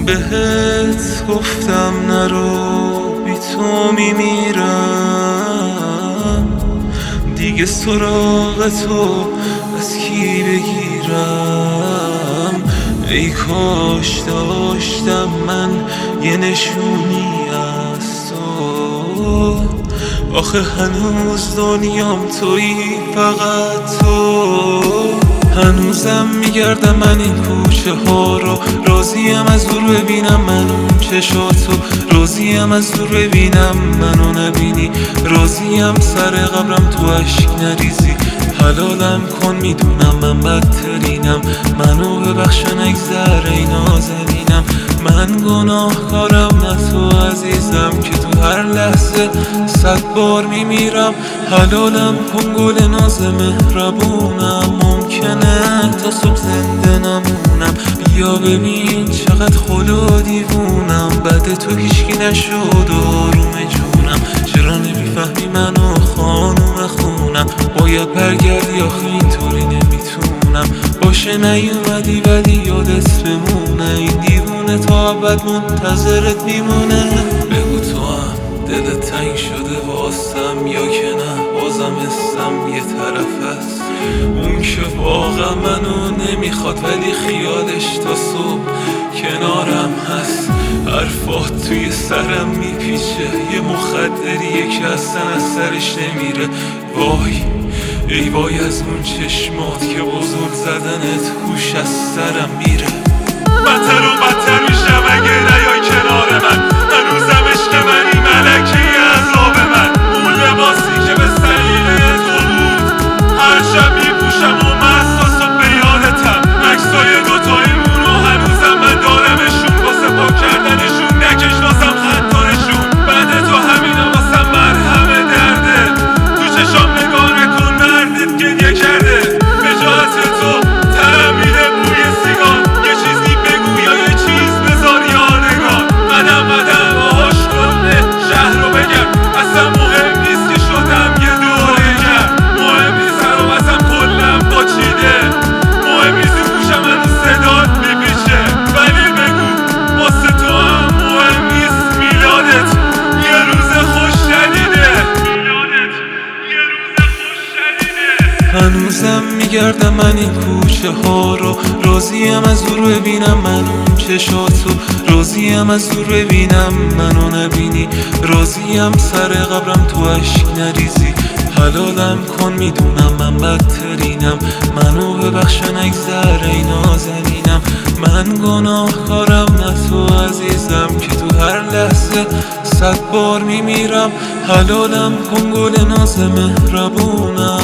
بهت گفتم نرو، بی تو میمیرم دیگه، سراغ تو از کی بگیرم؟ ای کاش داشتم من یه نشونی از تو، آخه هنوز دنیام تویی، فقط تو. هنوزم میگردم من این کوچه ها رو، راضیم از دور ببینم من اون چشاتو، راضیم از دور ببینم منو نبینی، راضیم سر قبرم تو اشک نریزی، حلالم کن میدونم من بدترینم، منو ببخش و نگذر ای نازنینم، من گناهکارم نه تو عزیزم که تو هر لحظه 100 بار میمیرم، حلالم کن گل ناز مهربونم، ممکنه تا صبح زنده نمونم، بیا ببین چقدر خلو دیوونم، بعد تو هیچکی نشد آروم جونم، چرا نمیفهمی منو خانوم خونم، باید برگردی آخه اینطوری نمیتونم، باشه نیومدی ولی یادت بمونه، این دیوونه تا ابد منتظرت میمونه. بگو تو هم دلت تنگ شده واسم یا که نه، بازم حسم یه طرف هست، اون که واقعا منو نمیخواد ولی خیالش تا صبح کنارم هست، حرفات توی سرم میپیچه، یه مخدریه که اصلا از سرش نمیره، وای ای وای از اون چشمات که بزرگ زدنت هوش از سرم میره، بدتر و بدتر میشم اگه نیای کنار من، هنوزم عشق منی ملکه عذاب من، اون لباسی که به سلیقه تو بود هر شب میپوشم و محساس و به یادتم، عکسای دوتاییمون رو هنوزم من دارمشون، واسه پاک کردنشون نکش واسم خطارشون، بعد تو همینا واسم مرهم درده، تو چشام نگاه نکن مردت گریه کرده، به جهت تو ترم میره بوی سیگار، یه چیزی بگو یا یه چیز بذار یادگار، قدم قدم باهاش کنه شهر رو بگم، اصلا مهم نیست که شدم یه دوره کرد، مهم نیست هر واسم کلم با چیده، مهم نیست تو گوشم هنوز صدات میپیچه، ولی بگو واسه تو هم مهم نیست میلادت یه روز خوش شدیده، میلادت یه روز خوش شدیده. هنوزم میگردم من این کوچه ها رو، راضیم از دور ببینم من اون چشاتو، راضیم از دور ببینم منو نبینی، راضیم سر قبرم تو اشک نریزی، حلالم کن میدونم من بدترینم، منو ببخش و نگذر ای نازنینم، من گناهکارم نه تو عزیزم که تو هر لحظه 100 بار میمیرم، حلالم کن گل ناز مهربونم،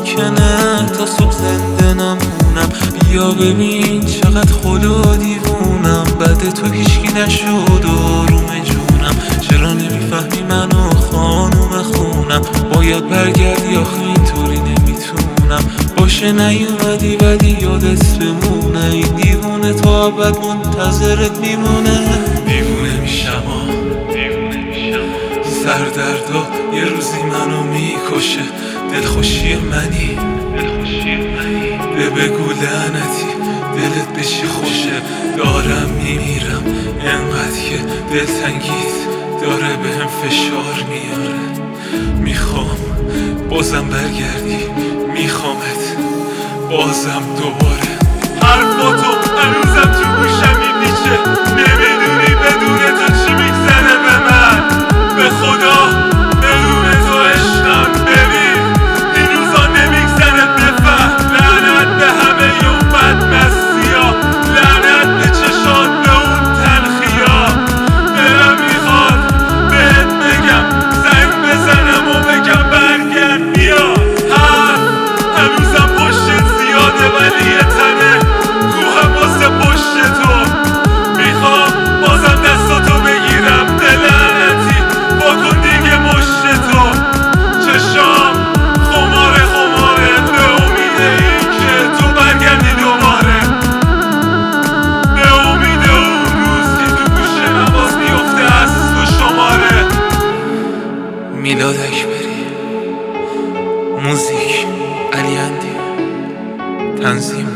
ممکنه تا صبح زنده نمونم، بیا ببین چقدر خلو دیوونم، بعد تو هیچکی نشد آروم جونم، چرا نمیفهمی منو خانوم خونم، باید برگردی آخه اینطوری نمیتونم، باشه نیومدی ولی یادت بمونه، این دیوونه تا ابد منتظرت میمونه، دیوونه میشم سردردا یه روزی منو میکشه، دلخوشی منی بگو لعنتی دلت به چی خوشه، دارم میمیرم انقدر که دلتنگیت داره بهم فشار میاره، میخوام بازم برگردی، میخوامت بازم دوباره، حرفاتو هنوزم تو گوشم میپیچه، نمیدونی بدون تو چی میگذره به من، به خدا بدون تو عشقم، ببین این روزا نمیگذره بفهم، لعنت به همه اون بدمستیا، لعنت به چشات به اون تلخیا، دلم میخواد بهت بگم زنگ بزنم و بگم برگرد بیا، هنوزم پشتت زیاده ولی یه تنه کوهم واسه پشت تو، میخوام بازم دستاتو بگیرم دلعنتی بکن دیگه مشت تو، چشام خماره به امید این که تو برگردی دوباره، به امید اون روز که تو گوش من باز میفته از تو شماره. میلاد اکبری، موزیک علی اندی، تنظیم